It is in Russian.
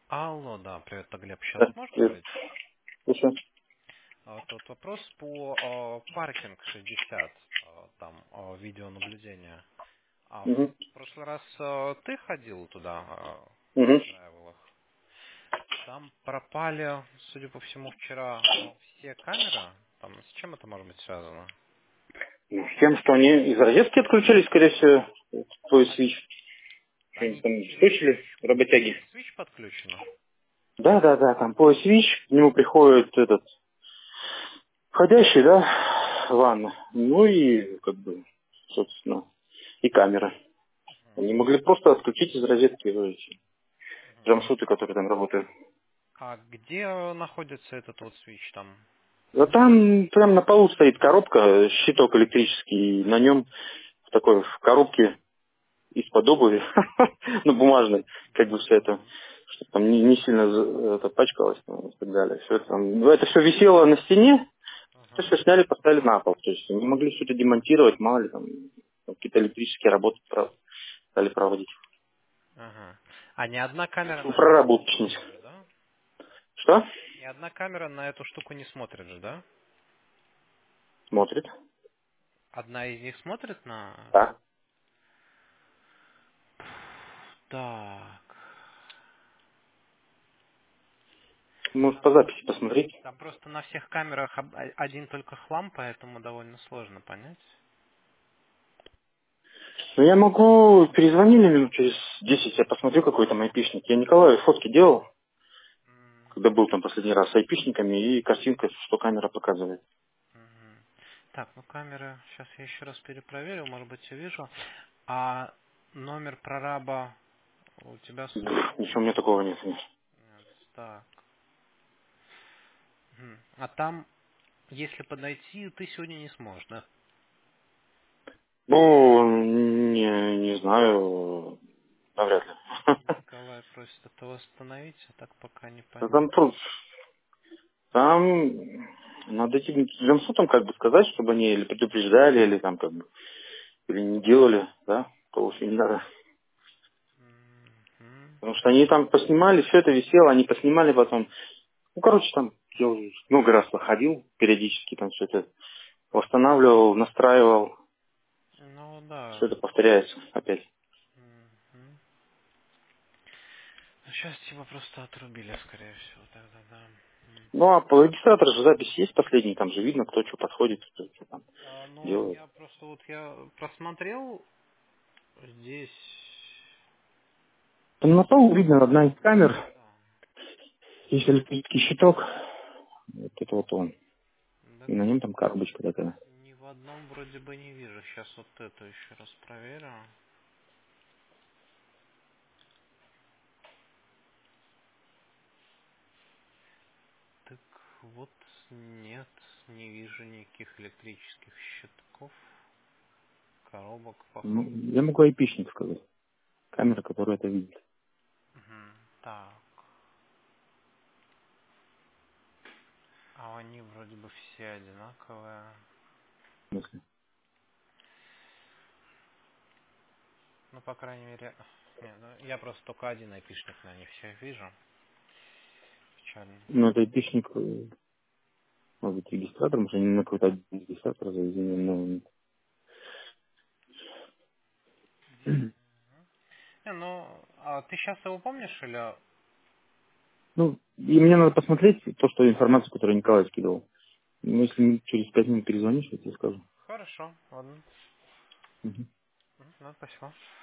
Алло, да, привет, это Глеб. Сейчас Да, можешь привет. говорить? Слушай. Тут вопрос по паркинг 60, там видеонаблюдение. Угу. В прошлый раз ты ходил туда, Угу. настраивал их. Там пропали, судя по всему, вчера все камеры. Там с чем это может быть связано? С тем, что они из розетки отключились, скорее всего, твой А- свич. Что-нибудь Они там через слышали, работяги? свич подключены? Да, там пояс свич, к нему приходит этот входящий, да, ванна. Ну и, как бы, собственно, и камера. Они могли просто отключить из розетки эти джамшуты, которые там работают. А где находится этот вот свич там? А там прям на полу стоит коробка, щиток электрический, и на нем в такой в коробке из-под обуви, ну, бумажной, как бы все это, чтобы там не сильно это пачкалось, ну, и так далее. Все это, там, ну, это все висело на стене, все сняли, поставили на пол. То есть не могли все это демонтировать, мало ли там какие-то электрические работы стали проводить. Ага. А ни одна камера Ну, на это не проработочниц. смотрит же, да? Что? Ни одна камера на эту штуку не смотрит же, да? Смотрит. Одна из них смотрит на... Да. Так. Может, по записи посмотреть. Там просто на всех камерах один только хлам, поэтому довольно сложно понять. Ну, я могу, перезвонили минут через 10, я посмотрю, какой там айпишник. Я Николаю фотки делал, М, когда был там последний раз с айпишниками, и картинка, что камера показывает. мгм. Так, ну камеры, сейчас я еще раз перепроверю, может быть, увижу. А номер прораба у тебя свой? Ничего у меня такого нет, конечно. Нет, так. А там, если подойти, ты сегодня не сможешь, да? Ну, не знаю, навряд ли. Николай просит это восстановить, а так пока не Да понятно. там тут, там надо этим джемсутам как бы сказать, чтобы они или предупреждали, или там как бы, или не делали, да, то уж и не надо. Мгм. Потому что они там поснимали, все это висело, они поснимали потом. Ну, короче, там я уже много раз походил, периодически там все это восстанавливал, настраивал, Ну все да. это повторяется опять. Мгм. Ну, сейчас типа просто отрубили, скорее всего, тогда, да. Ну, а по регистратору же запись есть последний, там же видно, кто что подходит, кто что там Ну, делает. я просто вот я просмотрел здесь. Там на полу видно одна из камер, Да. есть электрический щиток, вот это вот он. Так И на нем там коробочка такая. ни в одном вроде бы не вижу. Сейчас вот это еще раз проверю. Так вот нет, не вижу никаких электрических щитков, коробок, Ну, походу. я могу айпишник сказать. Камера, которая это видит. Так, а они вроде бы все одинаковые. В смысле? Ну, по крайней мере, не, ну, я просто только один айпишник на них всех вижу. Печально. Ну, это айпишник, может быть, регистратор, может, они на какой-то один регистратор заведены, но... Не, ну, а ты сейчас его помнишь или... Ну, и мне надо посмотреть то, что информацию, которую Николай скидывал. Ну, если через 5 минут перезвонишь, я тебе скажу. Хорошо, ладно. Мгм. Ну, спасибо.